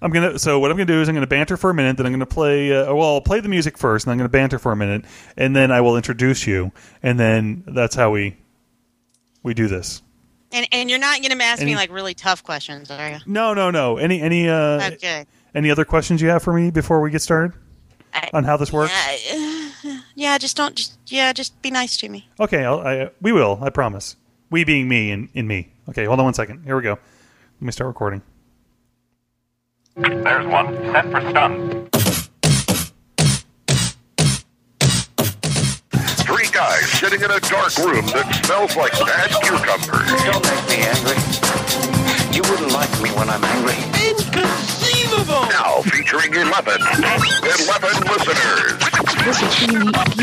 So what I'm gonna do is I'm gonna banter for a minute, then I'm gonna play. I'll play the music first, and I'm gonna banter for a minute, and then I will introduce you, and then that's how we do this. And you're not gonna ask me like really tough questions, are you? No. Any Okay. Any other questions you have for me before we get started on how this works? Just be nice to me. Okay, we will. I promise. We being me and me. Okay, hold on 1 second. Here we go. Let me start recording. There's one. Set for stun. 3 guys sitting in a dark room that smells like bad cucumbers. Don't make me angry. You wouldn't like me when I'm angry. Inconceivable! Now featuring 11 listeners. This is the Unique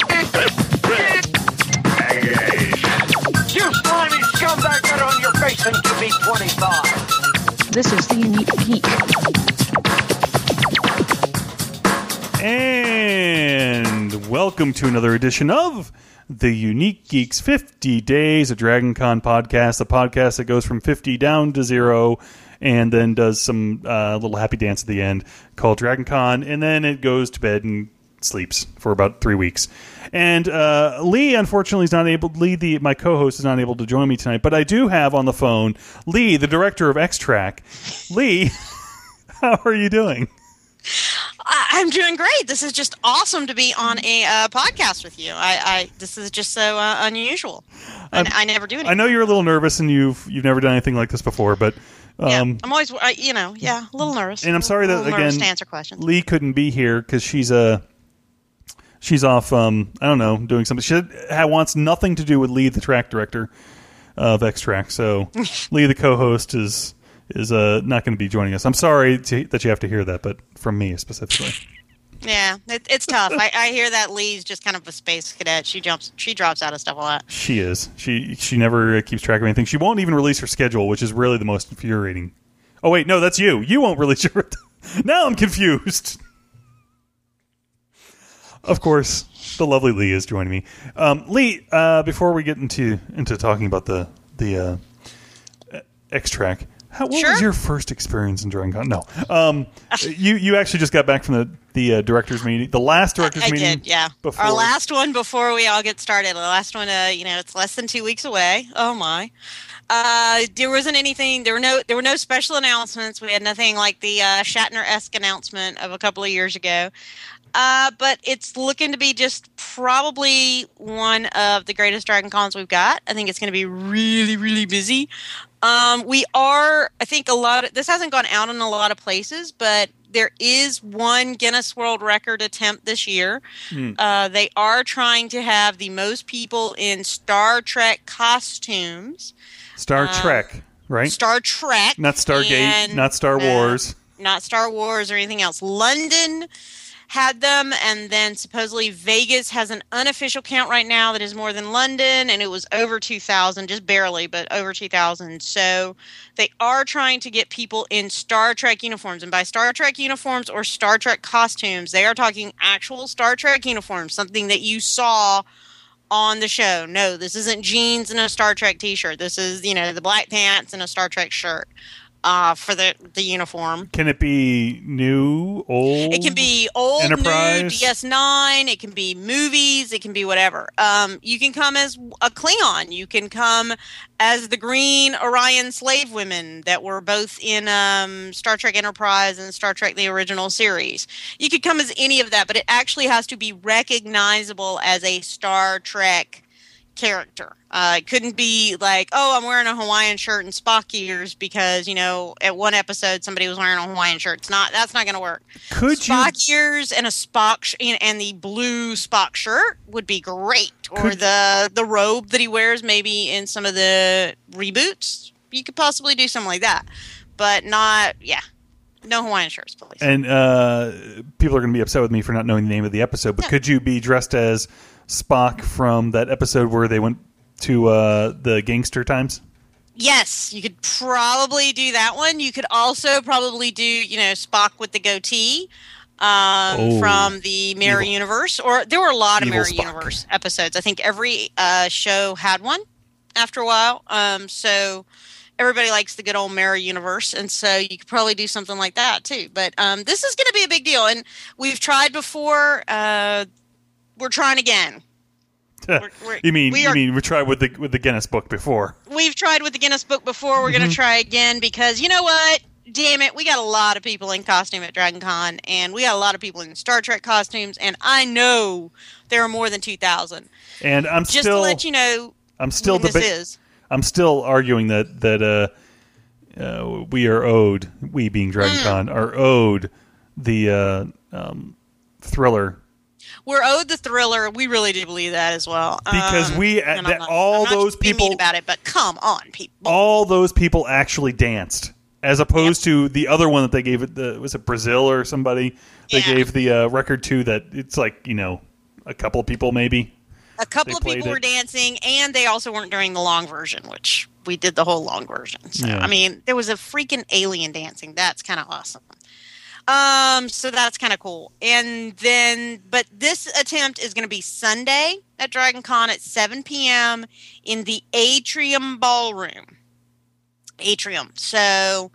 Geek. You slimy scumbag, get on your face and give me 25. This is the Unique Geek. And welcome to another edition of the Unique Geeks 50 Days of Dragon Con podcast, a podcast that goes from 50 down to 0 and then does some little happy dance at the end called Dragon Con, and then it goes to bed and sleeps for about 3 weeks. And Lee, unfortunately, is not able. Lee, my co-host, is not able to join me tonight, but I do have on the phone Lee, the director of X-Track. Lee, how are you doing? I'm doing great. This is just awesome to be on a podcast with you. This is just so unusual. I never do anything. I know you're a little nervous, and you've never done anything like this before, but I'm always, a little nervous. And I'm sorry that again, to answer questions. Lee couldn't be here because she's off. I don't know, doing something. She wants nothing to do with Lee, the track director of X-Track. So Lee, the co-host, is not going to be joining us. I'm sorry that you have to hear that, but from me specifically. Yeah, it's tough. I hear that Lee's just kind of a space cadet. She drops out of stuff a lot. She is. She never keeps track of anything. She won't even release her schedule, which is really the most infuriating. Oh wait, no, that's you. You won't release your. Now I'm confused. Of course, the lovely Lee is joining me. Lee, before we get into talking about the X-Track. What was your first experience in Dragon Con? No. You actually just got back from the director's meeting. The last director's meeting? I did, yeah. Our last one before we all get started. The last one, it's less than 2 weeks away. Oh, my. There wasn't anything. There were no special announcements. We had nothing like the Shatner-esque announcement of a couple of years ago. But it's looking to be just probably one of the greatest Dragon Cons we've got. I think it's going to be really, really busy. I think this hasn't gone out in a lot of places, but there is one Guinness World Record attempt this year. They are trying to have the most people in Star Trek costumes. Star Trek, right? Star Trek. Not Stargate, not Star Wars. Not Star Wars or anything else. London had them, and then supposedly Vegas has an unofficial count right now that is more than London, and it was over 2,000, just barely, but over 2,000. So they are trying to get people in Star Trek uniforms, and by Star Trek uniforms or Star Trek costumes, they are talking actual Star Trek uniforms, something that you saw on the show. No, this isn't jeans and a Star Trek t-shirt. This is, the black pants and a Star Trek shirt. For the uniform. Can it be new, old? It can be old, Enterprise? new, DS9. It can be movies. It can be whatever. You can come as a Klingon. You can come as the Green Orion slave women that were both in Star Trek Enterprise and Star Trek the original series. You could come as any of that, but it actually has to be recognizable as a Star Trek character. It couldn't be like, I'm wearing a Hawaiian shirt and Spock ears because, at one episode somebody was wearing a Hawaiian shirt. That's not going to work. Spock ears and a Spock and the blue Spock shirt would be great. Or the robe that he wears maybe in some of the reboots. You could possibly do something like that. But not, no Hawaiian shirts, please. And people are going to be upset with me for not knowing the name of the episode, but could you be dressed as Spock from that episode where they went to the gangster times? Yes, you could probably do that one. You could also probably do, Spock with the goatee from the Mirror Universe. Or there were a lot of Mirror Universe episodes. I think every show had one after a while. So everybody likes the good old Mirror Universe, and so you could probably do something like that too. But this is going to be a big deal, and we've tried before. We're trying again. You mean we tried with the Guinness Book before? We've tried with the Guinness Book before. We're going to try again because you know what? Damn it, we got a lot of people in costume at Dragon Con, and we got a lot of people in Star Trek costumes, and I know there are more than 2,000. And I'm just to let you know, I'm still is. I'm still arguing that we are owed, we being Dragon Con, are owed the Thriller. We're owed the Thriller. We really do believe that as well. Because I'm not those people mean about it, but come on, people. All those people actually danced. As opposed to the other one that they gave it, was it Brazil or somebody? They gave the record to that it's like, a couple of people maybe. A couple of people were dancing, and they also weren't during the long version, which we did the whole long version. So, I mean, there was a freaking alien dancing. That's kind of awesome. So that's kind of cool. And then, but this attempt is going to be Sunday at Dragon Con at 7 p.m. in the Atrium Ballroom. Atrium. So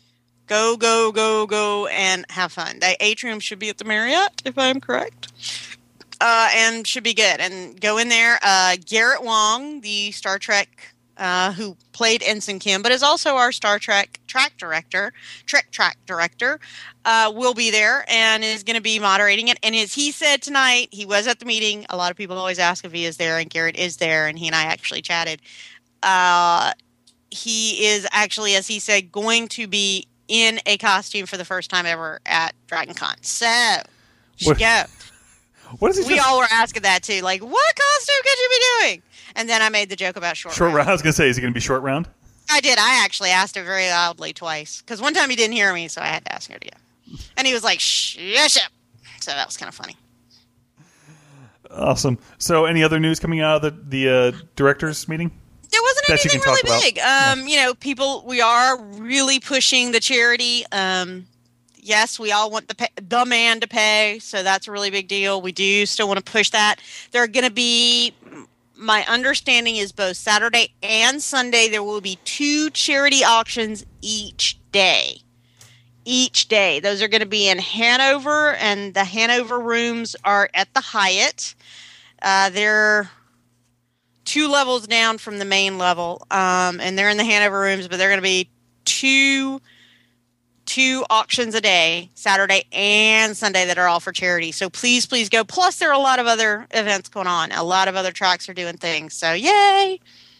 go and have fun. The Atrium should be at the Marriott, if I'm correct. And should be good. And go in there. Garrett Wong, the Star Trek who played Ensign Kim, but is also our Star Trek track director, will be there and is going to be moderating it. And as he said tonight, he was at the meeting. A lot of people always ask if he is there, and Garrett is there, and he and I actually chatted. He is actually, as he said, going to be in a costume for the first time ever at Dragon Con. So, go. What is he? We all were asking that too. Like, what costume could you be doing? And then I made the joke about short round. I was going to say, is he going to be short round? I did. I actually asked it very loudly twice. Because one time he didn't hear me, so I had to ask her again. And he was like, shush up. So that was kind of funny. Awesome. So any other news coming out of the directors meeting? There wasn't anything really big. We are really pushing the charity. Yes, we all want the man to pay, so that's a really big deal. We do still want to push that. There are going to be, my understanding is both Saturday and Sunday, there will be 2 charity auctions each day. Those are going to be in Hanover, and the Hanover rooms are at the Hyatt. They're 2 levels down from the main level, and they're in the Hanover rooms, but they're going to be two auctions a day, Saturday and Sunday, that are all for charity. So please go. Plus, there are a lot of other events going on. A lot of other tracks are doing things. So yay!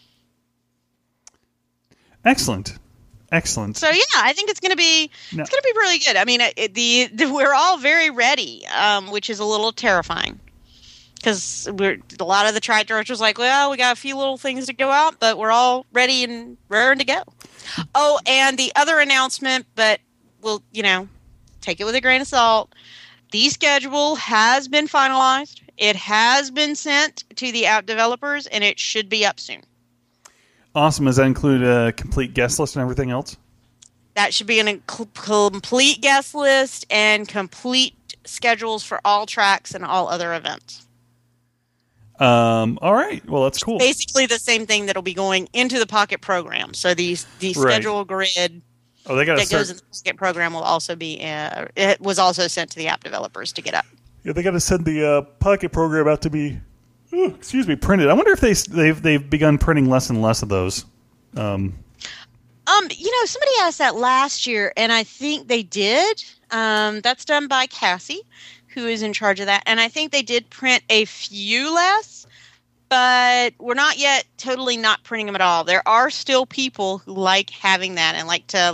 Excellent. So yeah, I think it's going to be really good. I mean, we're all very ready, which is a little terrifying. Because a lot of the track directors like, well, we got a few little things to go out, but we're all ready and raring to go. Oh, and the other announcement, but we'll, take it with a grain of salt. The schedule has been finalized. It has been sent to the app developers, and it should be up soon. Awesome. Does that include a complete guest list and everything else? That should be a complete guest list and complete schedules for all tracks and all other events. All right. Well, that's cool. Basically the same thing that'll be going into the Pocket program. So the schedule grid that goes in the Pocket program will also be. It was also sent to the app developers to get up. Yeah, they got to send the Pocket program out to be, printed. I wonder if they've begun printing less and less of those. Somebody asked that last year, and I think they did. That's done by Cassie, who is in charge of that. And I think they did print a few less, but we're not yet totally not printing them at all. There are still people who like having that and like to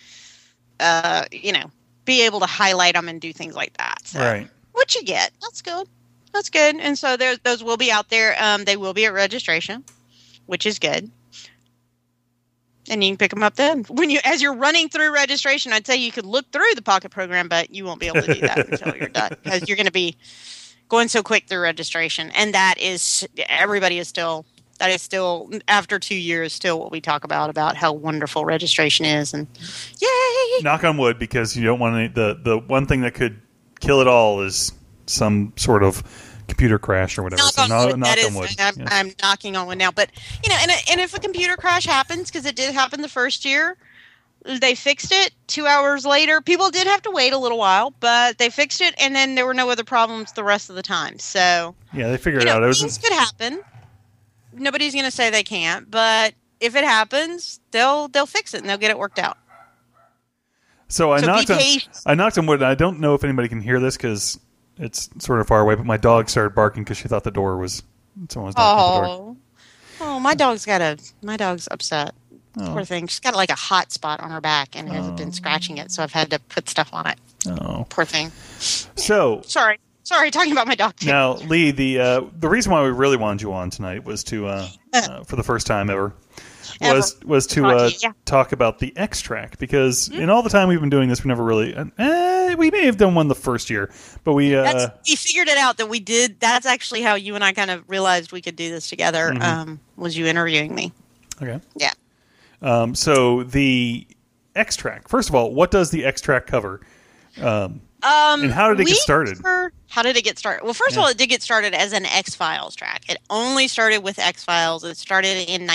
be able to highlight them and do things like that. So, right. What you get. That's good. And so those will be out there. They will be at registration, which is good. And you can pick them up then. As you're running through registration, I'd say you could look through the Pocket program, but you won't be able to do that until you're done because you're going to be going so quick through registration. And that is still after 2 years, still what we talk about how wonderful registration is. And yay! Knock on wood, because you don't want the one thing that could kill it all is some sort of computer crash or whatever. Knock So on wood. knock That is, on wood. I'm, Yes. I'm knocking on wood now. But, and if a computer crash happens, because it did happen the first year, they fixed it 2 hours later. People did have to wait a little while, but they fixed it, and then there were no other problems the rest of the time. So, Yeah, they figured it out. It was things could happen. Nobody's going to say they can't, but if it happens, they'll fix it, and they'll get it worked out. So I So knocked be on patient. I knocked on wood. And I don't know if anybody can hear this because it's sort of far away. But my dog started barking because she thought the door was someone was knocking at the door. Oh, my dog's upset. Poor thing. She's got like a hot spot on her back and has been scratching it, so I've had to put stuff on it. Oh, Poor thing. so Sorry, talking about my dog too. now Lee, the reason why we really wanted you on tonight was to for the first time ever was to Talk to you, yeah. talk about the X track because in all the time we've been doing this, we never really we may have done one the first year, but we We figured it out that we did. That's actually how you and I kind of realized we could do this together. Was you interviewing me? okay. Yeah. So the X track. First of all, what does the X track cover? And how did it get started? How did it get started? Well, first of all, it did get started as an X-Files track. It only started with X-Files. It started in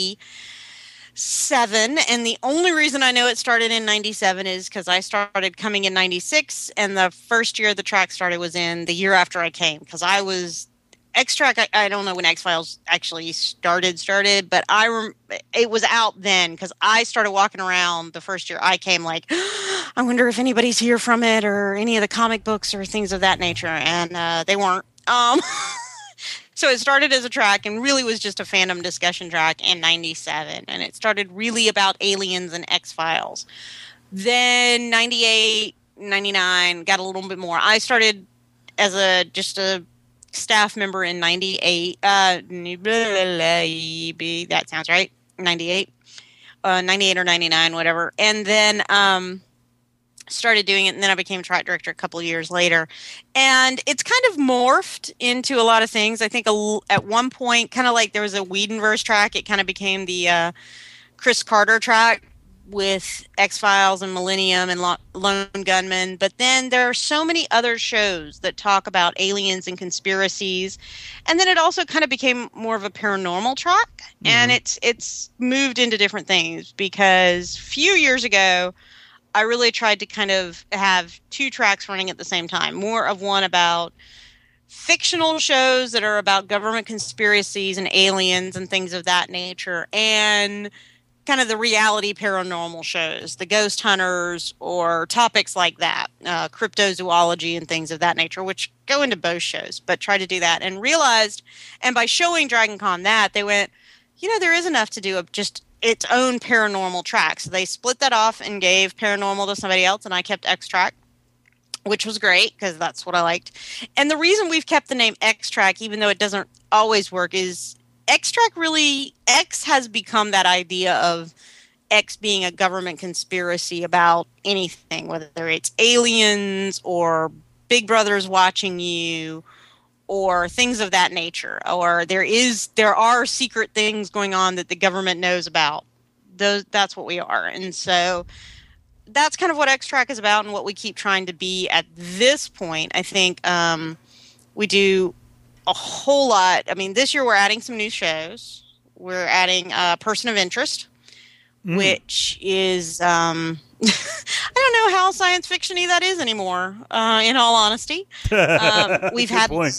97, and the only reason I know it started in 97 is because I started coming in 96, and the first year the track started was in the year after I came, because I was... X-Track, I don't know when X-Files actually started, but it was out then because I started walking around the first year I came like, I wonder if anybody's here from it or any of the comic books or things of that nature, and they weren't. So it started as a track and really was just a fandom discussion track in 97, and it started really about aliens and X-Files. Then 98, 99, got a little bit more. I started as just a staff member in 98. That sounds right. 98. 98 or 99, whatever. And then started doing it, and then I became track director a couple of years later. And it's kind of morphed into a lot of things. I think at one point, kind of like there was a Whedonverse track, it kind of became the Chris Carter track with X-Files and Millennium and Lone Gunman. But then there are so many other shows that talk about aliens and conspiracies. And then it also kind of became more of a paranormal track. Mm-hmm. And it's moved into different things because a few years ago, I really tried to kind of have two tracks running at the same time. More of one about fictional shows that are about government conspiracies and aliens and things of that nature, and kind of the reality paranormal shows, the ghost hunters or topics like that, cryptozoology and things of that nature, which go into both shows, but try to do that. And realized, and by showing Dragon Con that, they went, there is enough to do just its own paranormal track. So they split that off and gave paranormal to somebody else, and I kept X-Track, which was great because that's what I liked. And the reason we've kept the name X-Track, even though it doesn't always work, is X-Track X has become that idea of X being a government conspiracy about anything, whether it's aliens or Big Brother's watching you or things of that nature, or there are secret things going on that the government knows about. That's what we are. And so that's kind of what X-Track is about and what we keep trying to be at this point. I think we do a whole lot. I mean, this year we're adding some new shows. We're adding Person of Interest, which is I don't know how science fiction-y that is anymore. In all honesty, we've had point.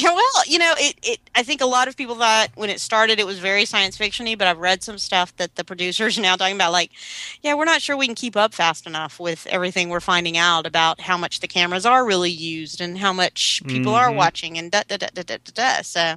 I think a lot of people thought when it started it was very science fiction-y, but I've read some stuff that the producers are now talking about, like, we're not sure we can keep up fast enough with everything we're finding out about how much the cameras are really used and how much people are watching and So,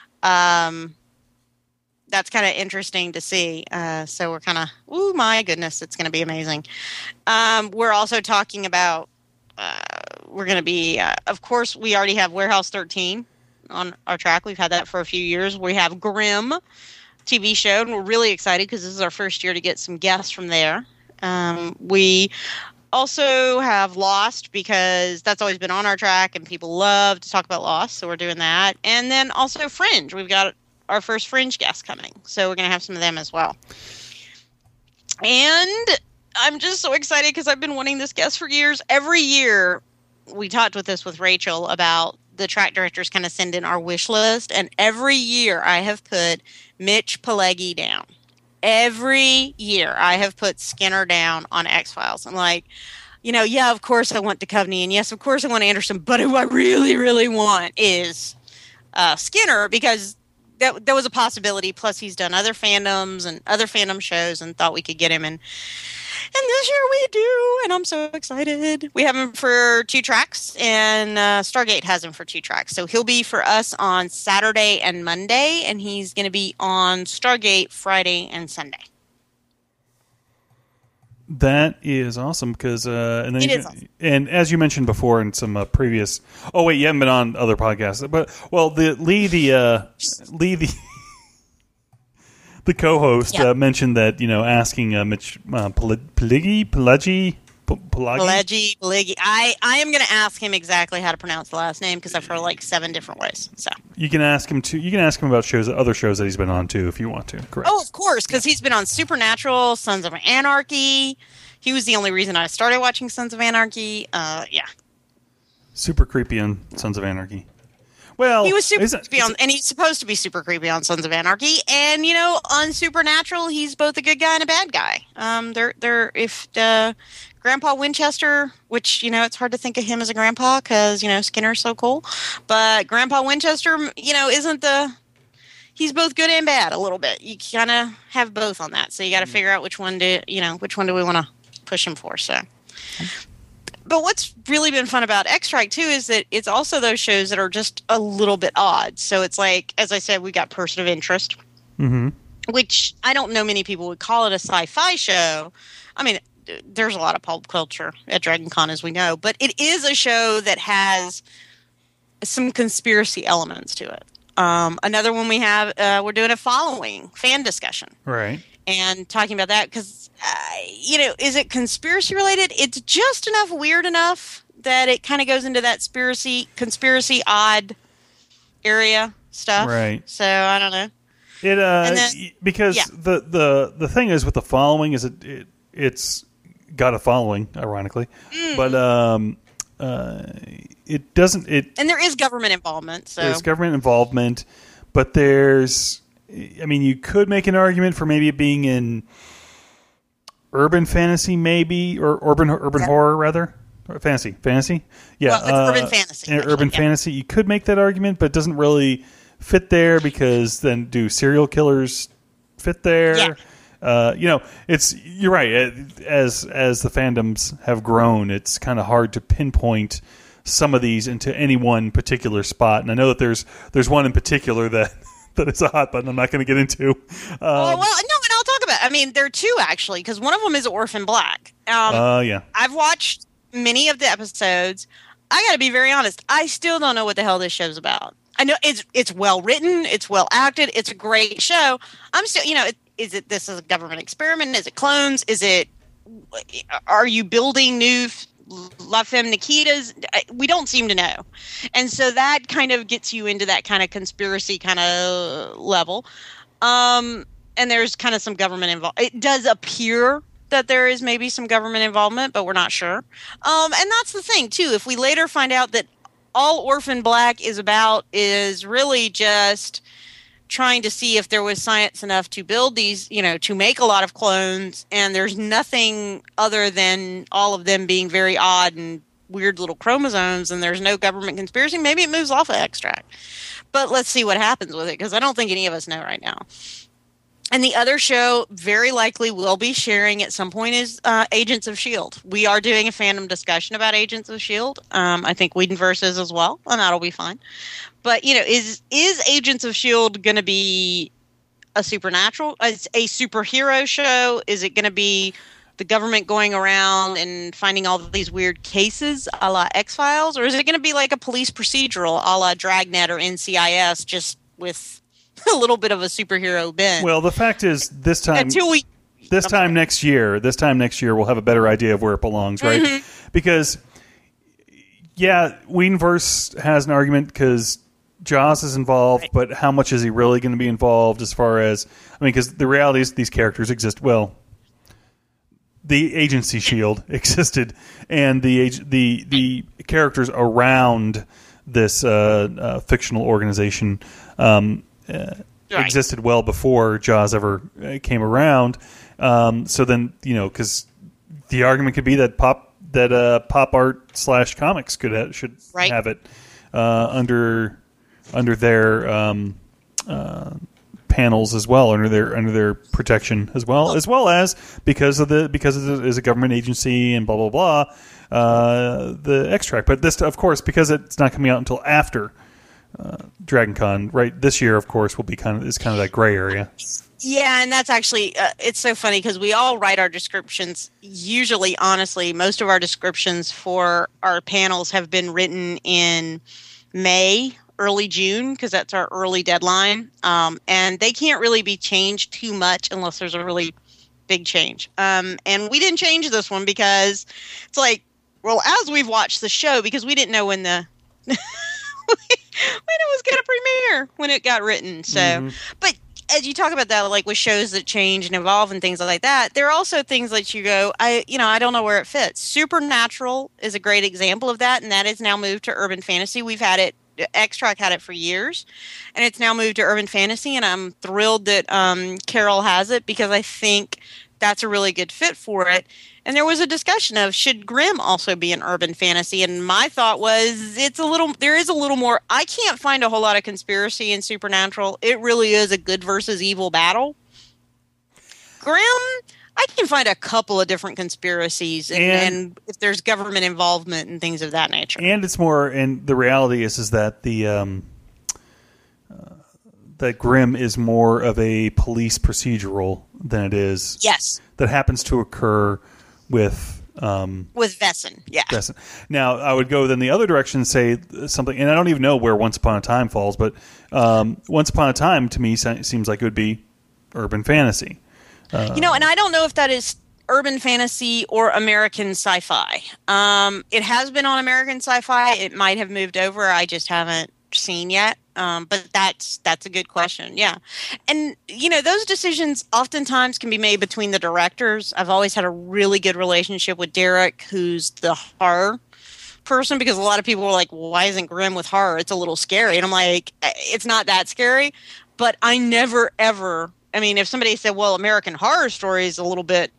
that's kind of interesting to see. So we're kind of, oh my goodness, it's going to be amazing. We're also talking about, we're going to be, of course, we already have Warehouse 13 on our track. We've had that for a few years. We have Grimm TV show, and we're really excited because this is our first year to get some guests from there. We also have Lost because that's always been on our track and people love to talk about Lost. So we're doing that. And then also Fringe. We've got our first Fringe guest coming. So we're going to have some of them as well. And I'm just so excited because I've been wanting this guest for years. Every year, we talked with Rachel about the track directors kind of send in our wish list, and every year I have put Mitch Pileggi down. Every year I have put Skinner down on X-Files. I'm like, yeah, of course I want Duchovny, and yes, of course I want Anderson, but who I really, really want is Skinner, because that was a possibility. Plus, he's done other fandoms and other fandom shows, and thought we could get him. And this year we do, and I'm so excited. We have him for 2 tracks, and Stargate has him for 2 tracks. So he'll be for us on Saturday and Monday, and he's going to be on Stargate Friday and Sunday. That is awesome because and then It is awesome. And as you mentioned before in some previous. Oh wait, you haven't been on other podcasts, but the co-host mentioned that asking Mitch Pileggi. I am going to ask him exactly how to pronounce the last name because I've heard like 7 different ways. So you can ask him about other shows that he's been on too if you want to. Correct? Oh, of course, because he's been on Supernatural, Sons of Anarchy. He was the only reason I started watching Sons of Anarchy. Yeah, super creepy on Sons of Anarchy. Well, he was super creepy and he's supposed to be super creepy on Sons of Anarchy. And on Supernatural, he's both a good guy and a bad guy. Grandpa Winchester, which, it's hard to think of him as a grandpa because, Skinner's so cool. But Grandpa Winchester, he's both good and bad a little bit. You kind of have both on that. So you got to figure out which one do we want to push him for. So, but what's really been fun about X-Strike too is that it's also those shows that are just a little bit odd. So it's like, as I said, we got Person of Interest, which I don't know many people would call it a sci-fi show. I mean, there's a lot of pulp culture at Dragon Con, as we know, but it is a show that has some conspiracy elements to it. Another one we have, we're doing a following fan discussion. Right. And talking about that because, is it conspiracy related? It's just weird enough that it kind of goes into that conspiracy odd area stuff. Right. So I don't know. Because the thing is with the following is it's got a following, ironically, but it doesn't. And there is government involvement. So there's government involvement, but you could make an argument for maybe it being in urban fantasy, maybe, or urban horror rather. Fantasy, yeah. Well, it's urban fantasy. Urban fantasy. You could make that argument, but it doesn't really fit there because then do serial killers fit there? Yeah. You're right. As the fandoms have grown, it's kind of hard to pinpoint some of these into any one particular spot. And I know that there's one in particular that is a hot button. I'm not going to get into. No, and I'll talk about it. I mean, there are 2 actually, because one of them is Orphan Black. Yeah. I've watched many of the episodes. I got to be very honest. I still don't know what the hell this show's about. I know it's well written, it's well acted, it's a great show. I'm still, is it this is a government experiment? Is it clones? Are you building new La Femme Nikitas? We don't seem to know. And so that kind of gets you into that kind of conspiracy kind of level. And there's kind of some government involved. It does appear that there is maybe some government involvement, but we're not sure. And that's the thing, too. If we later find out that all Orphan Black is about is really just trying to see if there was science enough to build these, to make a lot of clones, and there's nothing other than all of them being very odd and weird little chromosomes, and there's no government conspiracy, maybe it moves off of Extract. But let's see what happens with it, because I don't think any of us know right now. And the other show very likely will be sharing at some point is Agents of S.H.I.E.L.D. We are doing a fandom discussion about Agents of S.H.I.E.L.D. I think Whedonverse is as well, and that'll be fine. But, is Agents of S.H.I.E.L.D. going to be a superhero show? Is it going to be the government going around and finding all these weird cases a la X-Files? Or is it going to be like a police procedural a la Dragnet or NCIS just with a little bit of a superhero bent? Well, the fact is this time next year we'll have a better idea of where it belongs, right? Mm-hmm. Because, Whedonverse has an argument because Jaws is involved, right. But how much is he really going to be involved as far as... because the reality is these characters exist... Well, the agency S.H.I.E.L.D. existed, and the characters around this fictional organization existed well before Jaws ever came around. So then, because the argument could be that pop art / comics should have it under their panels as well, under their protection as well as because it is a government agency and blah blah blah. The extract, but this, of course, because it's not coming out until after DragonCon, right? This year, of course, will be kind of that gray area. Yeah, and that's actually it's so funny because we all write our descriptions. Usually, honestly, most of our descriptions for our panels have been written in May, early June, because that's our early deadline, and they can't really be changed too much unless there's a really big change. And we didn't change this one because it's like, well, as we've watched the show, because we didn't know when the when it was going to premiere, when it got written. So, but as you talk about that, like with shows that change and evolve and things like that, there are also things that you go, I don't know where it fits. Supernatural is a great example of that, and that is now moved to urban fantasy. We've had it. X-Track had it for years, and it's now moved to urban fantasy, and I'm thrilled that Carol has it because I think that's a really good fit for it. And there was a discussion of, should Grimm also be an urban fantasy? And my thought was, there is a little more. I can't find a whole lot of conspiracy in Supernatural. It really is a good versus evil battle. Grimm, I can find a couple of different conspiracies and if there's government involvement and things of that nature. And it's more, and the reality is that that Grimm is more of a police procedural than it is. Yes. That happens to occur with Vesson, yeah. Vesson. Now, I would go then the other direction and say something, and I don't even know where Once Upon a Time falls, but Once Upon a Time to me seems like it would be urban fantasy. And I don't know if that is urban fantasy or American sci-fi. It has been on American Sci-Fi. It might have moved over. I just haven't seen yet. But that's a good question. Yeah. And, those decisions oftentimes can be made between the directors. I've always had a really good relationship with Derek, who's the horror person, because a lot of people were like, well, why isn't Grimm with horror? It's a little scary. And I'm like, it's not that scary. But I never, ever, if somebody said, well, American Horror Story is a little bit,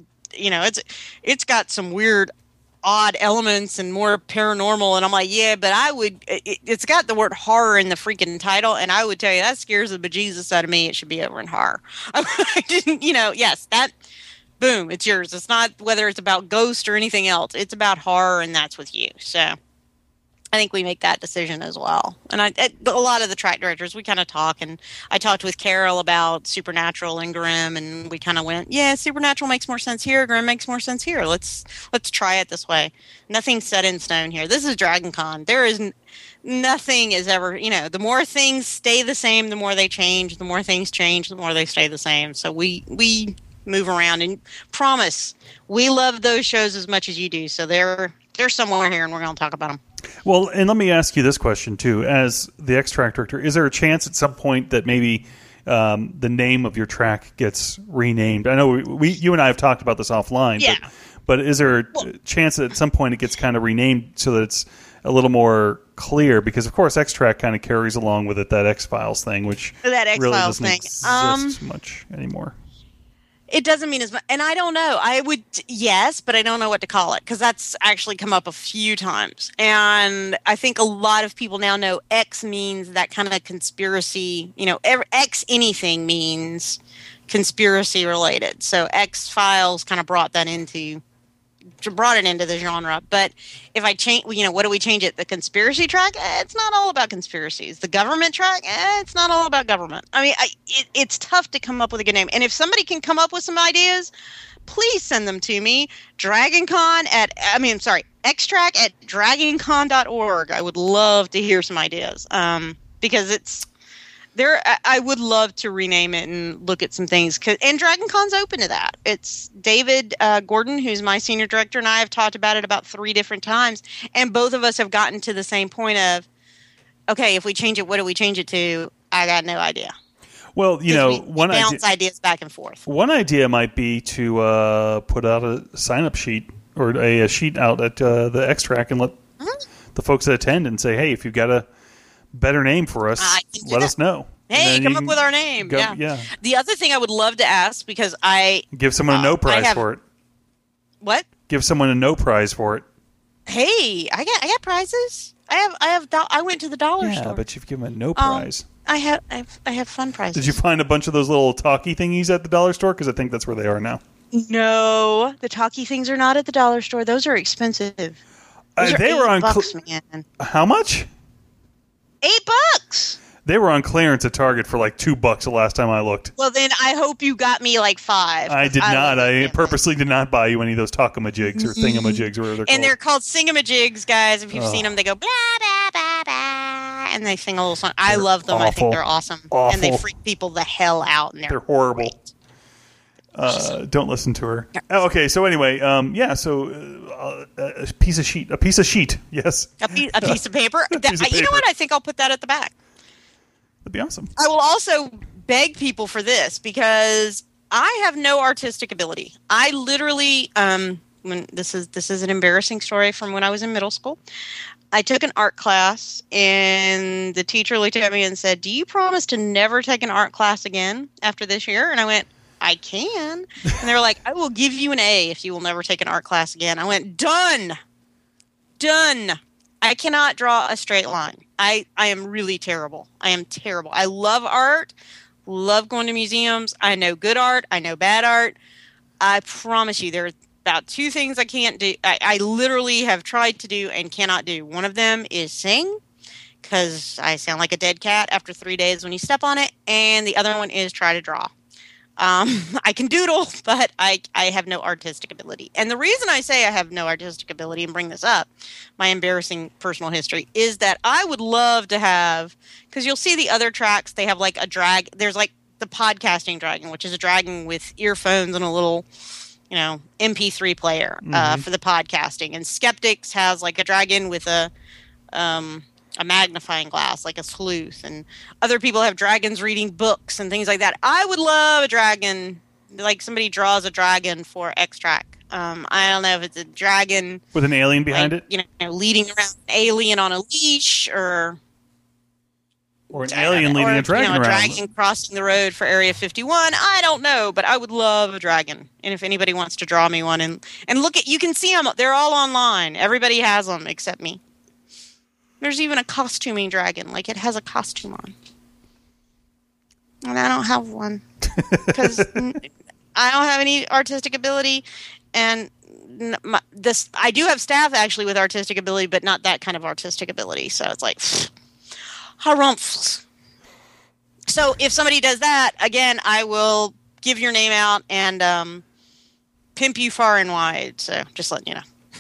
it's got some weird, odd elements and more paranormal, and I'm like, yeah, but it's got the word horror in the freaking title, and I would tell you that scares the bejesus out of me. It should be over in horror. I didn't, yes, that, boom, it's yours. It's not whether it's about ghost or anything else. It's about horror, and that's with you. So I think we make that decision as well. And a lot of the track directors, we kind of talk, and I talked with Carol about Supernatural and Grimm, and we kind of went, yeah, Supernatural makes more sense here, Grimm makes more sense here. Let's try it this way. Nothing's set in stone here. This is DragonCon. There is nothing is ever, the more things stay the same, the more they change. The more things change, the more they stay the same. So we move around, and promise, we love those shows as much as you do. So they're somewhere here, and we're going to talk about them. Well, and let me ask you this question, too. As the X-Track director, is there a chance at some point that maybe the name of your track gets renamed? I know you and I have talked about this offline, yeah. but is there a chance that at some point it gets kind of renamed so that it's a little more clear? Because, of course, X-Track kind of carries along with it that X-Files thing, which really doesn't exist much anymore. It doesn't mean as much. And I don't know. I would, yes, but I don't know what to call it, because that's actually come up a few times. And I think a lot of people now know X means that kind of conspiracy, X anything means conspiracy related. So X-Files kind of brought it into the genre. But if I change, what do we change it? The conspiracy track? It's not all about conspiracies. The government track? It's not all about government. It's tough to come up with a good name. And if somebody can come up with some ideas, please send them to me. X-Track at dragoncon.org. I would love to hear some ideas. Because it's there. I would love to rename it and look at some things. And DragonCon's open to that. It's David Gordon, who's my senior director, and I have talked about it about 3 different times. And both of us have gotten to the same point of, okay, if we change it, what do we change it to? I got no idea. Well, we bounce ideas back and forth. One idea might be to put out a sign-up sheet or a sheet out at the X-Track and let the folks that attend and say, hey, if you've got a better name for us, let us know. Hey, come up with our name. Yeah. The other thing I would love to ask, because give someone a no prize for it. What? Give someone a no prize for it. Hey, I got prizes. I went to the dollar store. Yeah, but you've given a no prize. I have fun prizes. Did you find a bunch of those little talkie thingies at the dollar store? Because I think that's where they are now. No, the talkie things are not at the dollar store. Those are expensive. They were on $8, man. How much? $8. They were on clearance at Target for like $2 the last time I looked. Well, then I hope you got me like 5. I did not. I purposely did not buy you any of those talkamajigs or thingamajigs, or whatever they're called. And they're called singamajigs, guys. If you've seen them, they go blah, blah, blah, blah, and they sing a little song. I love them. Awful. I think they're awesome. Awful. And they freak people the hell out. And they're horrible. Don't listen to her. Oh, okay, so anyway, a piece of sheet, yes. A piece of paper. You know what? I think I'll put that at the back. That'd be awesome. I will also beg people for this, because I have no artistic ability. I literally, this is an embarrassing story from when I was in middle school. I took an art class, and the teacher looked at me and said, "Do you promise to never take an art class again after this year?" And I went, "I can." And they were like, "I will give you an A if you will never take an art class again." I went, Done. I cannot draw a straight line. I am really terrible. I am terrible. I love art, love going to museums. I know good art. I know bad art. I promise you there are about 2 things I can't do. I literally have tried to do and cannot do. One of them is sing, because I sound like a dead cat after 3 days when you step on it. And the other one is try to draw. I can doodle, but I have no artistic ability. And the reason I say I have no artistic ability and bring this up, my embarrassing personal history, is that I would love to have, because you'll see the other tracks, they have like a drag. There's like the podcasting dragon, which is a dragon with earphones and a little, MP3 player for the podcasting. And Skeptics has like a dragon with a magnifying glass, like a sleuth, and other people have dragons reading books and things like that. I would love a dragon, like somebody draws a dragon for X-Track. I don't know if it's a dragon with an alien behind it, leading around an alien on a leash, or an alien leading a dragon around. A dragon crossing the road for Area 51. I don't know, but I would love a dragon. And if anybody wants to draw me one, and look at, you can see them. They're all online. Everybody has them except me. There's even a costuming dragon. Like, it has a costume on. And I don't have one. Because I don't have any artistic ability. And I do have staff, actually, with artistic ability, but not that kind of artistic ability. So it's like, harumphs. So if somebody does that, again, I will give your name out and pimp you far and wide. So just letting you know.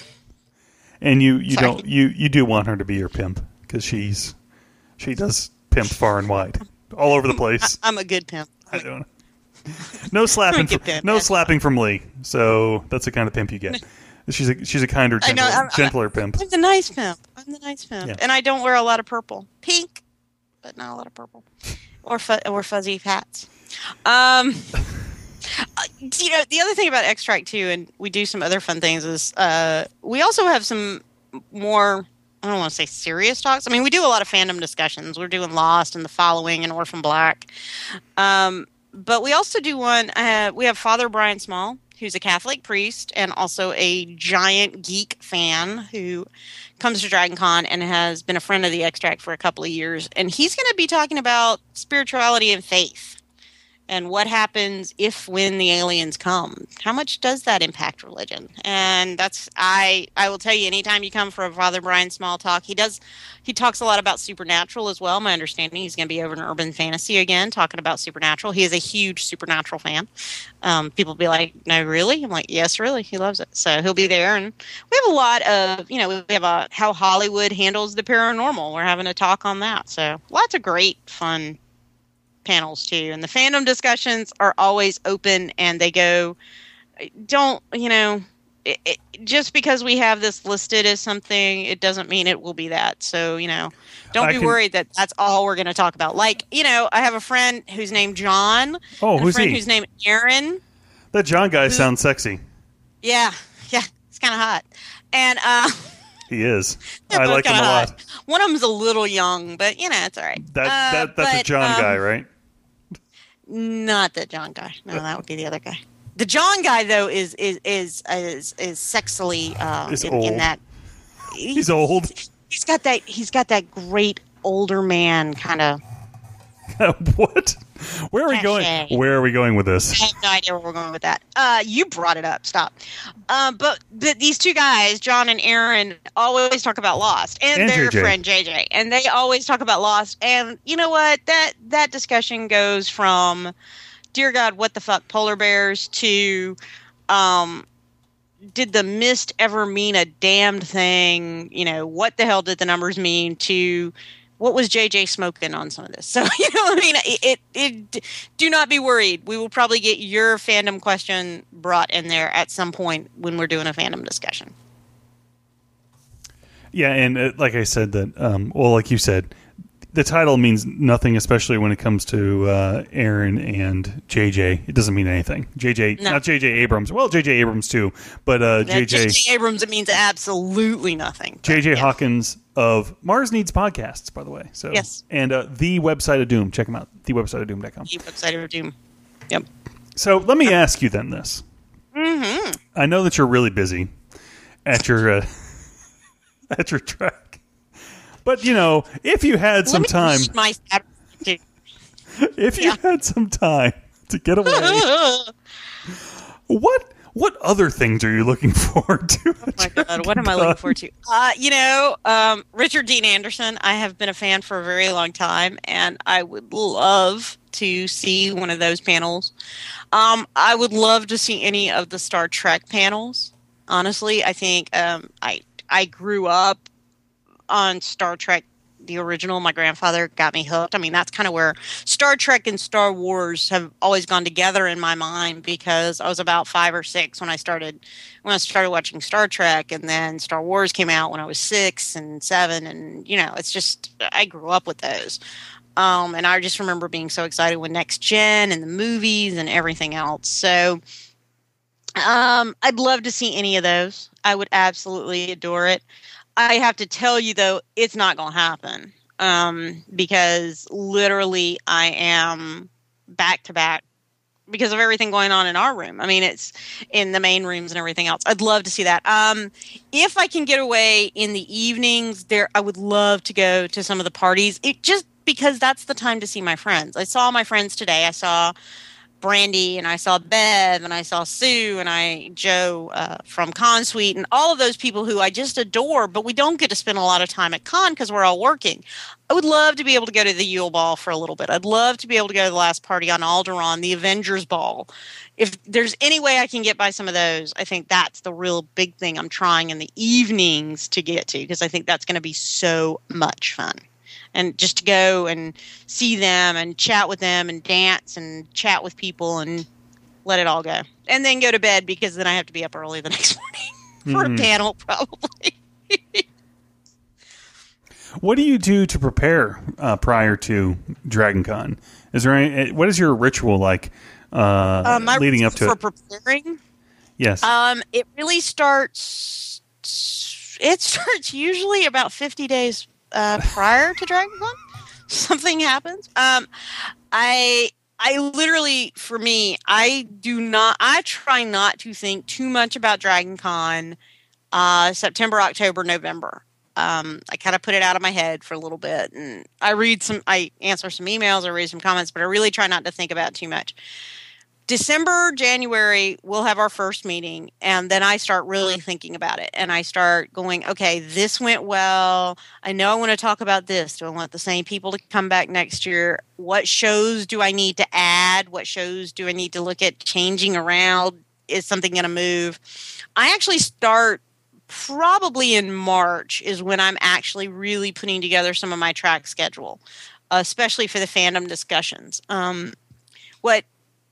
And you do want her to be your pimp, because she does pimp far and wide, all over the place. I'm a good pimp. I don't. No slapping. Slapping from Lee. So that's the kind of pimp you get. She's a kinder, gentler pimp. I'm the nice pimp. Yeah. And I don't wear a lot of purple. Pink, but not a lot of purple, or fuzzy hats. The other thing about X-Track too, and we do some other fun things, is we also have some more, I don't want to say serious talks. I mean, we do a lot of fandom discussions. We're doing Lost and The Following and Orphan Black. But we also do one, we have Father Brian Small, who's a Catholic priest and also a giant geek fan who comes to DragonCon and has been a friend of the X-Track for a couple of years. And he's going to be talking about spirituality and faith. And what happens when the aliens come? How much does that impact religion? And that's, I will tell you, anytime you come for a Father Brian Small talk, he talks a lot about supernatural as well. My understanding, he's going to be over in Urban Fantasy again, talking about supernatural. He is a huge supernatural fan. People be like, "No, really?" I'm like, "Yes, really." He loves it. So he'll be there. And we have a lot of, we have how Hollywood handles the paranormal. We're having a talk on that. So lots of great, fun panels too, and the fandom discussions are always open, and they go, just because we have this listed as something, it doesn't mean it will be that. So don't be worried that that's all we're going to talk about. Like, I have a friend who's named John. Oh, who's he? Who's named Aaron. That John guy sounds sexy. Yeah, it's kind of hot. And He is. They're I both like him a kinda lot. hot. One of them's a little young, but it's all right. That's a but, John guy, right? Not the John guy. No, that would be the other guy. The John guy though is sexily Is in old. that He's old. He's got that great older man kind of. What? Where are we going? Cachet. Where are we going with this? I have no idea where we're going with that. You brought it up. Stop. But these two guys, John and Aaron, always talk about Lost, and their JJ. friend JJ, and they always talk about Lost. And you know what? That discussion goes from, dear God, what the fuck, polar bears, to, did the mist ever mean a damned thing? What the hell did the numbers mean? To what was JJ smoking on some of this? So, what I mean? Do not be worried. We will probably get your fandom question brought in there at some point when we're doing a fandom discussion. Yeah, and like I said, like you said, the title means nothing, especially when it comes to Aaron and JJ. It doesn't mean anything. JJ, No. not JJ Abrams. Well, JJ Abrams too, but JJ J.J. Abrams, it means absolutely nothing. But, JJ yeah. Hawkins of Mars Needs Podcasts, by the way. So Yes. and the website of Doom. Check them out. Thewebsiteofdoom.com. The website of Doom. Yep. So let me ask you then this. Mm-hmm. I know that you're really busy at your at your track. But, if you had some time, Read my Saturday. if you had some time to get away, what other things are you looking forward to? Oh my God, what am I looking forward to? Richard Dean Anderson, I have been a fan for a very long time, and I would love to see one of those panels. I would love to see any of the Star Trek panels. Honestly, I think I grew up on Star Trek, the original. My grandfather got me hooked. I mean, that's kind of where Star Trek and Star Wars have always gone together in my mind, because I was about 5 or 6 when I started watching Star Trek, and then Star Wars came out when I was 6 and 7, and it's just, I grew up with those. And I just remember being so excited when Next Gen and the movies and everything else. So I'd love to see any of those. I would absolutely adore it. I have to tell you, though, it's not going to happen, because literally I am back to back because of everything going on in our room. I mean, it's in the main rooms and everything else. I'd love to see that. If I can get away in the evenings, I would love to go to some of the parties. Just because that's the time to see my friends. I saw my friends today. I saw Brandy, and I saw Bev, and I saw Sue, and Joe from Con Suite, and all of those people who I just adore, but we don't get to spend a lot of time at Con because we're all working. I would love to be able to go to the Yule Ball for a little bit. I'd love to be able to go to the last party on Alderaan, the Avengers Ball. If there's any way I can get by some of those, I think that's the real big thing I'm trying in the evenings to get to, because I think that's going to be so much fun. And just to go and see them and chat with them and dance and chat with people and let it all go. And then go to bed, because then I have to be up early the next morning for a panel, probably. What do you do to prepare prior to DragonCon? What is your ritual like My leading up to for it? preparing? Yes. It really starts. It starts usually about 50 days prior to DragonCon. Something happens. I literally, for me, I try not to think too much about DragonCon September, October, November. I kind of put it out of my head for a little bit, and I answer some emails, I read some comments, but I really try not to think about it too much. December, January, we'll have our first meeting, and then I start really thinking about it, and I start going, okay, this went well. I know I want to talk about this. Do I want the same people to come back next year? What shows do I need to add? What shows do I need to look at changing around? Is something going to move? I actually start probably in March is when I'm actually really putting together some of my track schedule, especially for the fandom discussions. What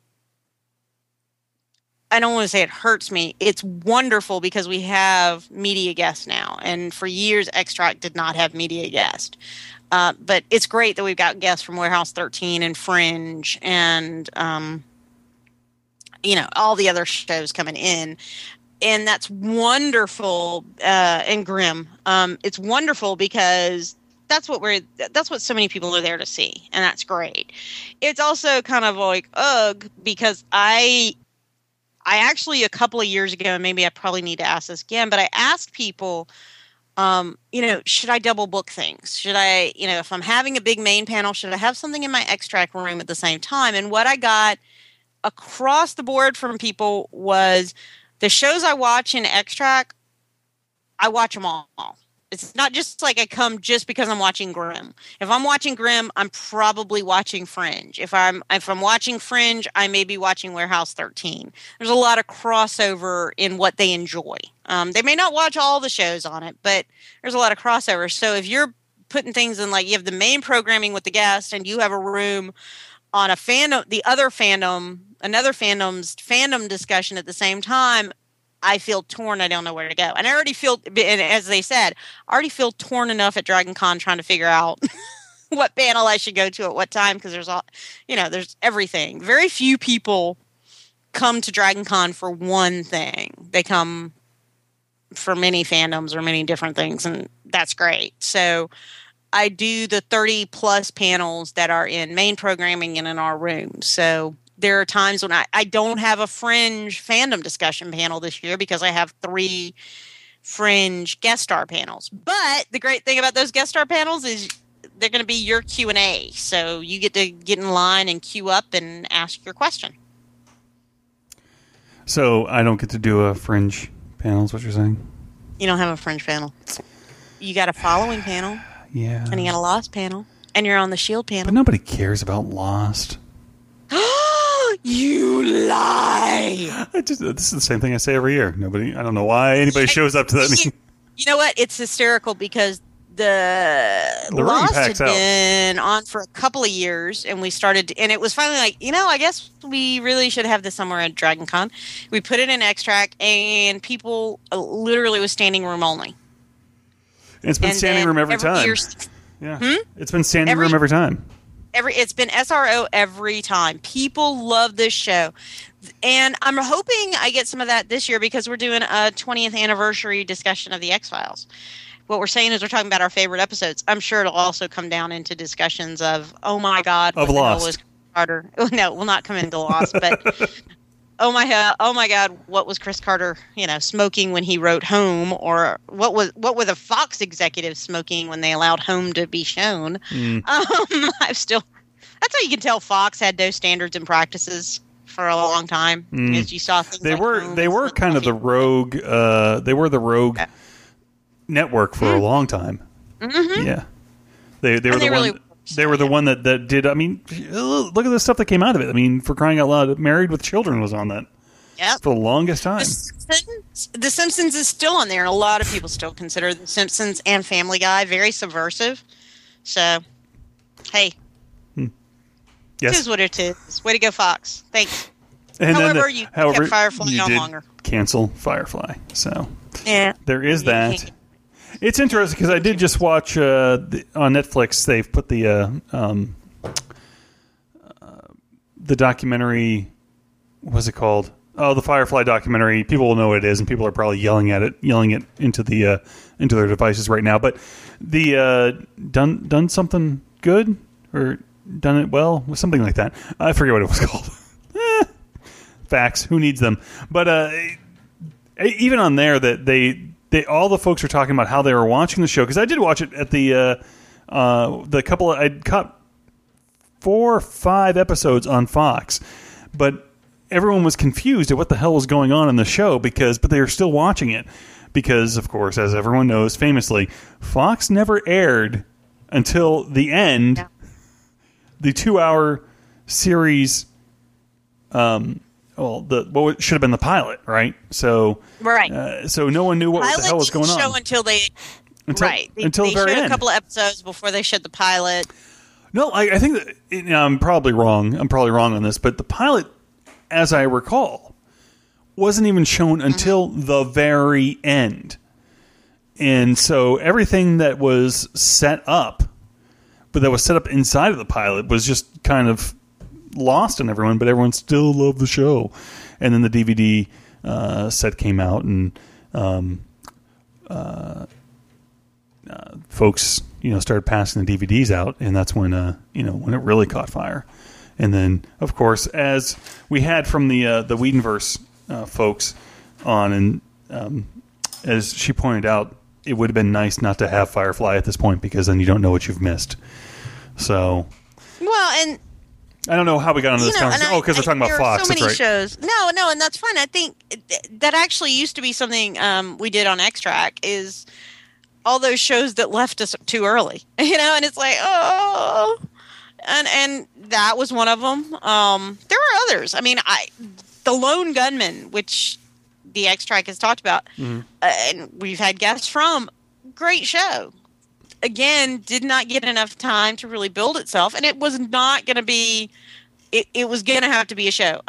I don't want to say it hurts me. It's wonderful because we have media guests now. And for years, Extract did not have media guests. But it's great that we've got guests from Warehouse 13 and Fringe and, all the other shows coming in. and that's wonderful. And Grimm, it's wonderful because that's what so many people are there to see, and that's great. It's also kind of like ugh, because I actually a couple of years ago, and maybe I probably need to ask this again, but I asked people, should I double book things? Should I, if I'm having a big main panel, should I have something in my extract room at the same time? And what I got across the board from people was the shows I watch in extract, I watch them all. It's not just like I come just because I'm watching Grimm. If I'm watching Grimm, I'm probably watching Fringe. If I'm watching Fringe, I may be watching Warehouse 13. There's a lot of crossover in what they enjoy. They may not watch all the shows on it, but there's a lot of crossover. So if you're putting things in, like you have the main programming with the guest, and you have a room on a fandom, another fandom's fandom discussion at the same time, I feel torn. I don't know where to go. And I already feel, and as they said, I already feel torn enough at Dragon Con trying to figure out what panel I should go to at what time, because there's all, there's everything. Very few people come to Dragon Con for one thing. They come for many fandoms or many different things, and that's great. So I do the 30 plus panels that are in main programming and in our room. So there are times when I don't have a Fringe fandom discussion panel this year because I have 3 Fringe guest star panels. But the great thing about those guest star panels is they're going to be your Q&A. So you get to get in line and queue up and ask your question. So I don't get to do a Fringe panel is what you're saying? You don't have a Fringe panel. You got a following panel. Yeah. And you got a Lost panel. And you're on the Shield panel. But nobody cares about Lost. You lie. This is the same thing I say every year. I don't know why anybody shows up to that. You know what? It's hysterical because the Lost had been on for a couple of years, and we started, and it was finally like, I guess we really should have this somewhere at Dragon Con. We put it in extract, and people literally was standing room only. It's been standing room every time. It's been standing room every time. It's been SRO every time. People love this show. And I'm hoping I get some of that this year because we're doing a 20th anniversary discussion of the X-Files. What we're saying is we're talking about our favorite episodes. I'm sure it'll also come down into discussions of, oh my God, of Lost. Was Carter? No, it will not come into Lost, but oh my God, what was Chris Carter, smoking when he wrote Home, or what were the Fox executives smoking when they allowed Home to be shown? That's how you can tell Fox had those standards and practices for a long time. As you saw things they were kind of the rogue. They were the rogue network for a long time. Mm-hmm. Yeah, they were the one that did. I mean, look at the stuff that came out of it. I mean, for crying out loud, Married with Children was on that. Yeah, for the longest time. The Simpsons is still on there, and a lot of people still consider The Simpsons and Family Guy very subversive. So, hey, yes, it is what it is. Way to go, Fox. Thanks. And however, you kept Firefly on longer. Cancel Firefly. So yeah, there is that. It's interesting because I did just watch on Netflix. They've put the documentary. What's it called? Oh, the Firefly documentary. People will know what it is, and people are probably yelling it into their devices right now. But the done something good or done it well, something like that. I forget what it was called. Facts. Who needs them? But even on there, that they all the folks are talking about how they were watching the show, because I did watch it at the couple. I'd caught 4 or 5 episodes on Fox, but everyone was confused at what the hell was going on in the show but they were still watching it because, of course, as everyone knows, famously, Fox never aired until the end. Yeah. The 2-hour series. What should have been the pilot, right? So, right. So no one knew what the hell was going on. Show until the very showed a couple of episodes before they showed the pilot. No, I think that I'm probably wrong. I'm probably wrong on this, but the pilot, as I recall, wasn't even shown until the very end, and so everything that was set up, but that was set up inside of the pilot, was just kind of lost on everyone, but everyone still loved the show. And then the DVD set came out, and folks, started passing the DVDs out, and that's when when it really caught fire. And then, of course, as we had from the Whedonverse folks on, and as she pointed out, it would have been nice not to have Firefly at this point, because then you don't know what you've missed. So, well, and I don't know how we got into this conversation. Because we're talking about Fox. There are so many that's right. shows. No, and that's fine. I think that actually used to be something we did on X-Track, is all those shows that left us too early. And it's like, oh, and that was one of them. There are others. I mean, The Lone Gunman, which the X-Track has talked about, and we've had guests from, great show. Again, did not get enough time to really build itself, and it was not going to be. It was going to have to be a show.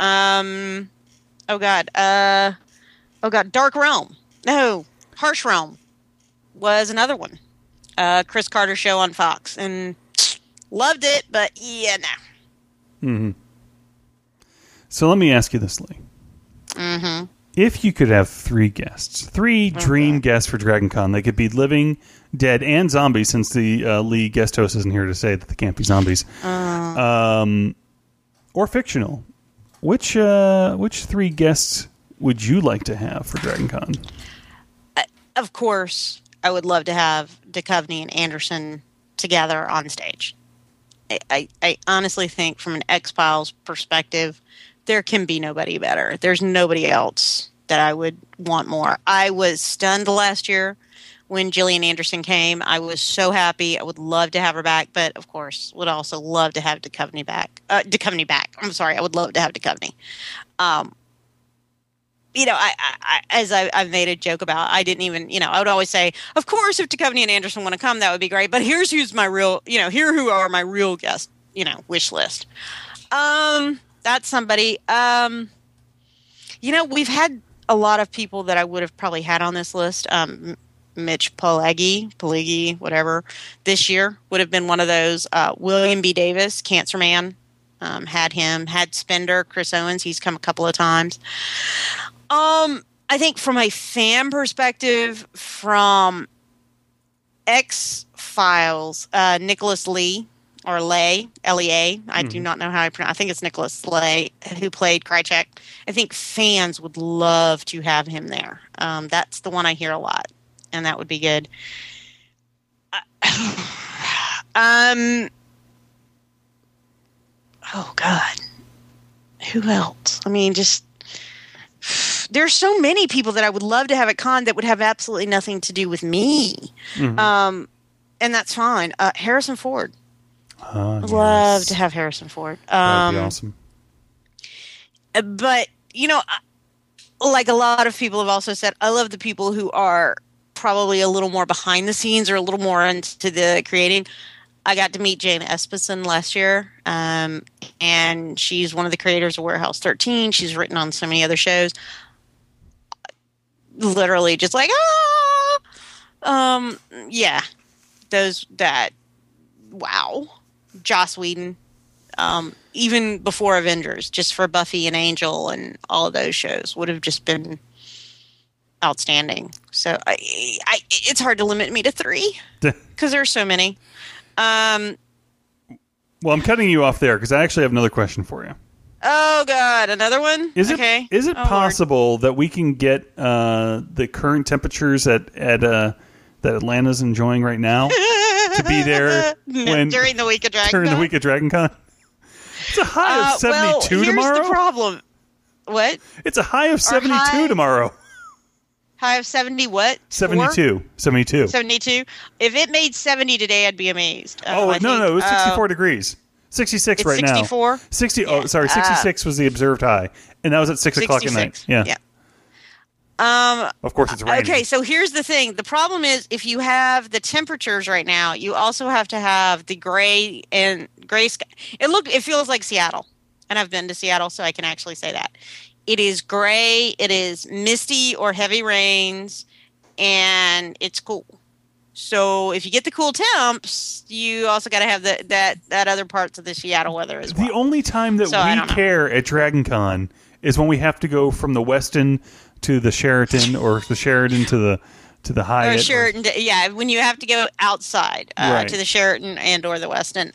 Dark Realm. No, Harsh Realm was another one. Chris Carter show on Fox, and loved it, but yeah, no. Mm-hmm. So let me ask you this, Lee. Mm-hmm. If you could have three guests, dream guests for Dragon Con, they could be living, dead, and zombies, since the lead guest host isn't here to say that they can't be zombies, or fictional. Which three guests would you like to have for Dragon Con? Of course, I would love to have Duchovny and Anderson together on stage. I honestly think, from an X-Files perspective, there can be nobody better. There's nobody else that I would want more. I was stunned last year when Gillian Anderson came. I was so happy. I would love to have her back, but of course, would also love to have Duchovny back. I'm sorry, I would love to have Duchovny. I've made a joke about, I didn't even, I would always say, of course, if Duchovny and Anderson want to come, that would be great. But here's who's my real, here who are my real guest, wish list. That's somebody. We've had a lot of people that I would have probably had on this list. Mitch Pileggi, whatever, this year would have been one of those. William B. Davis, Cancer Man, had him. Had Spender, Chris Owens. He's come a couple of times. I think from a fan perspective, from X-Files, Nicholas Lee, or Lay, L-E-A. I do not know how I pronounce. I think it's Nicholas Lay, who played Krychek. I think fans would love to have him there. That's the one I hear a lot, and that would be good. Oh God, who else? I mean, just there's so many people that I would love to have at con that would have absolutely nothing to do with me, and that's fine. Harrison Ford. Love to have Harrison Ford. That'd be awesome. But, like a lot of people have also said, I love the people who are probably a little more behind the scenes or a little more into the creating. I got to meet Jane Espenson last year, and she's one of the creators of Warehouse 13. She's written on so many other shows. Literally just like, wow. Joss Whedon, even before Avengers, just for Buffy and Angel and all of those shows, would have just been outstanding. So it's hard to limit me to three because there's so many. Well, I'm cutting you off there because I actually have another question for you. Oh God, another one? Is it possible that we can get the current temperatures that Atlanta's enjoying right now to be there during the week of Dragon Con? It's a high of 72 tomorrow. Here's the problem. What? It's a high of 72 tomorrow. High of 70 what? 72. 72. 72. If it made 70 today, I'd be amazed. No, it was 64 degrees. 66 it's right 64? Now. 60. Oh, sorry, 66 was the observed high, and that was at 6 o'clock at night. Yeah. Of course, it's raining. Okay, so here's the thing. The problem is, if you have the temperatures right now, you also have to have the gray sky. It feels like Seattle, and I've been to Seattle, so I can actually say that. It is gray. It is misty or heavy rains, and it's cool. So if you get the cool temps, you also got to have that other parts of the Seattle weather as well. The only time that we care at Dragon Con is when we have to go from the Westin to the Sheraton, or the Sheraton to the Hyatt. Or Sheraton, yeah, when you have to go outside Right. to the Sheraton and or the Westin.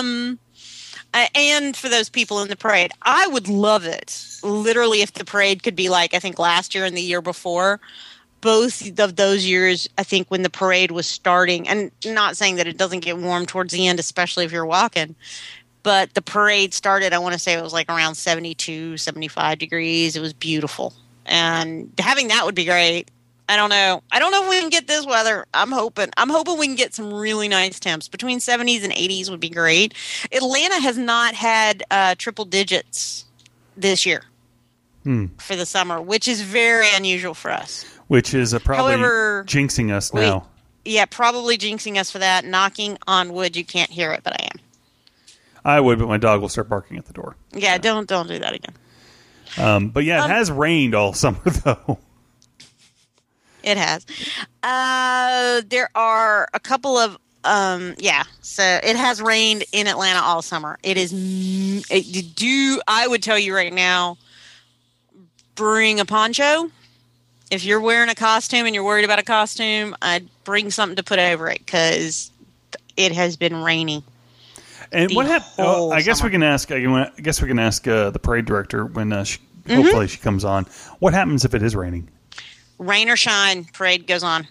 And for those people in the parade, I would love it. Literally, if the parade could be like, I think last year and the year before, both of those years, I think when the parade was starting, and not saying that it doesn't get warm towards the end, especially if you're walking, but the parade started, I want to say it was like around 72, 75 degrees. It was beautiful. And having that would be great. I don't know if we can get this weather. I'm hoping we can get some really nice temps. Between 70s and 80s would be great. Atlanta has not had triple digits this year for the summer, which is very unusual for us. Which is probably However, jinxing us now. Yeah, probably jinxing us for that. Knocking on wood, you can't hear it, but I am. I would, but my dog will start barking at the door. Yeah, don't do that again. But yeah, it has rained all summer, though. It has. There are a couple of so it has rained in Atlanta all summer. It is. I would tell you right now, bring a poncho. If you're wearing a costume and you're worried about a costume, I'd bring something to put over it because it has been rainy. And what happened? I guess we can ask. I guess we can ask the parade director when hopefully she comes on. What happens if it is raining? Rain or shine, parade goes on.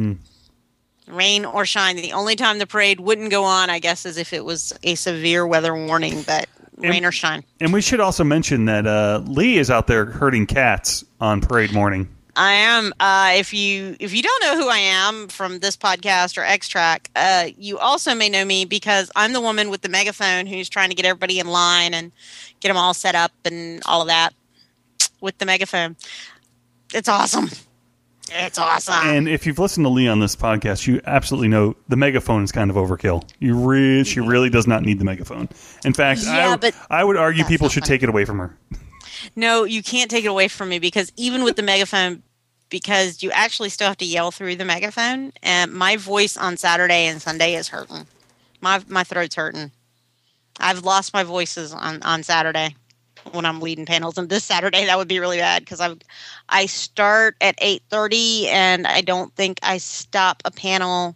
Rain or shine. The only time the parade wouldn't go on, I guess, is if it was a severe weather warning, but rain or shine. And we should also mention that Lee is out there herding cats on parade morning. I am. If you don't know who I am from this podcast or X-Track, you also may know me because I'm the woman with the megaphone who's trying to get everybody in line and get them all set up and all of that with the megaphone. It's awesome. It's awesome. And if you've listened to Lee on this podcast, you absolutely know the megaphone is kind of overkill. She really does not need the megaphone. In fact, I would argue people should take it away from her. No, you can't take it away from me because even with the megaphone, because you actually still have to yell through the megaphone, and my voice on Saturday and Sunday is hurting. My throat's hurting. I've lost my voices on Saturday when I'm leading panels, and this Saturday that would be really bad because I start at 8:30 and I don't think I stop a panel.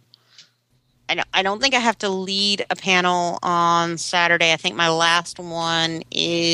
I don't think I have to lead a panel on Saturday. I think my last one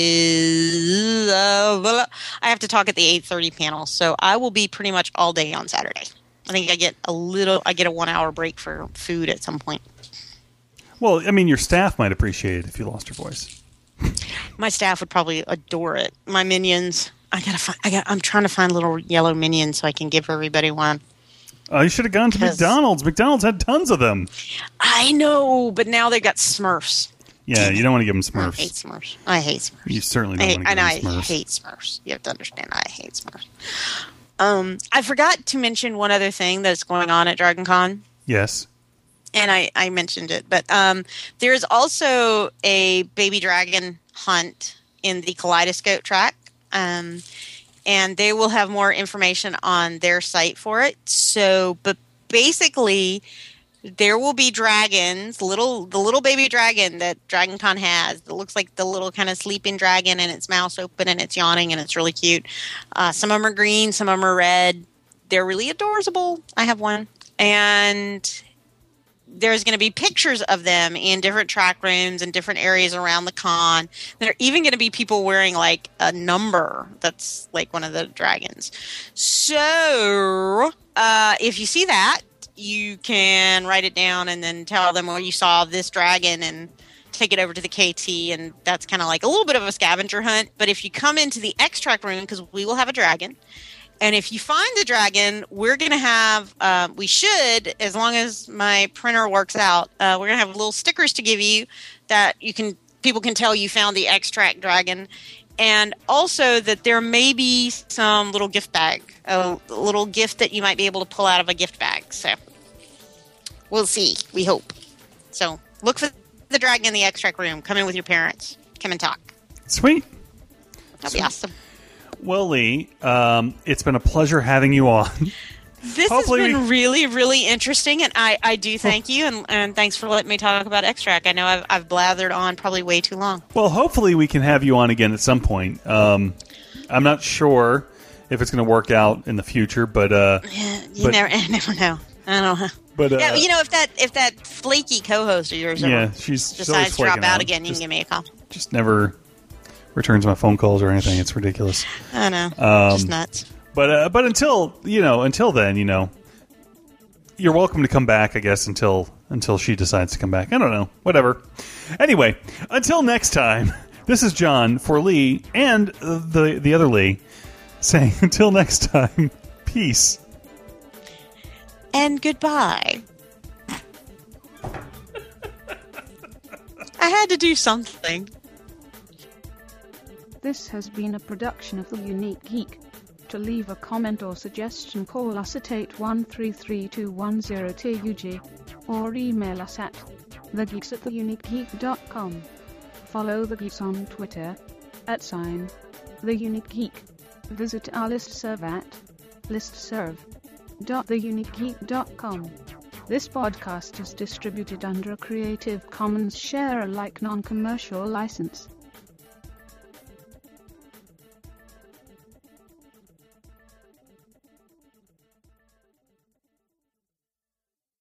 is I have to talk at the 8:30 panel, so I will be pretty much all day on Saturday. I think I get a 1 hour break for food at some point. Well, I mean, your staff might appreciate it if you lost your voice. My staff would probably adore it. My minions. I'm trying to find little yellow minions so I can give everybody one. Oh, you should have gone to McDonald's. McDonald's had tons of them. I know, but now they've got Smurfs. Yeah, you don't want to give them Smurfs. I hate Smurfs. You certainly don't want to give them Smurfs. I hate Smurfs. You have to understand, I hate Smurfs. I forgot to mention one other thing that's going on at Dragon Con. Yes. And I mentioned it, but there's also a baby dragon hunt in the Kaleidoscope track. And they will have more information on their site for it. So, but basically, there will be dragons, the little baby dragon that Dragon Con has. It looks like the little kind of sleeping dragon, and its mouth's open and it's yawning, and it's really cute. Some of them are green, some of them are red. They're really adorable. I have one, and there's going to be pictures of them in different track rooms and different areas around the con. There are even going to be people wearing like a number that's like one of the dragons. So if you see that, you can write it down and then tell them, you saw this dragon, and take it over to the KT. And that's kind of like a little bit of a scavenger hunt. But if you come into the X-Track room, because we will have a dragon, and if you find the dragon, we're going to have, we should, as long as my printer works out, we're going to have little stickers to give you that people can tell you found the X-Track dragon. And also that there may be some little gift bag, a little gift that you might be able to pull out of a gift bag. So we'll see. We hope. So look for the dragon in the X-Track room. Come in with your parents. Come and talk. Sweet. That'll be awesome. Well, Lee, it's been a pleasure having you on. This has been really, really interesting, and I do thank you, and thanks for letting me talk about X-Track. I know I've blathered on probably way too long. Well, hopefully we can have you on again at some point. I'm not sure if it's going to work out in the future, but you never know. I don't know. But yeah, if that flaky co-host of yours she's decides to drop out again, you can give me a call. Just never returns my phone calls or anything. It's ridiculous. I know. Just nuts. But until then, you're welcome to come back, I guess, until she decides to come back. I don't know. Whatever. Anyway, until next time, this is John for Lee and the other Lee saying until next time, peace. And goodbye. I had to do something. This has been a production of The Unique Geek. To leave a comment or suggestion, call us at 813-321-02UG or email us at thegeeks@theuniquegeek.com. Follow The Geeks on Twitter @TheUniqueGeek. Visit our listserv at listserv.theuniquegeek.com. This podcast is distributed under a Creative Commons Share-alike non-commercial license.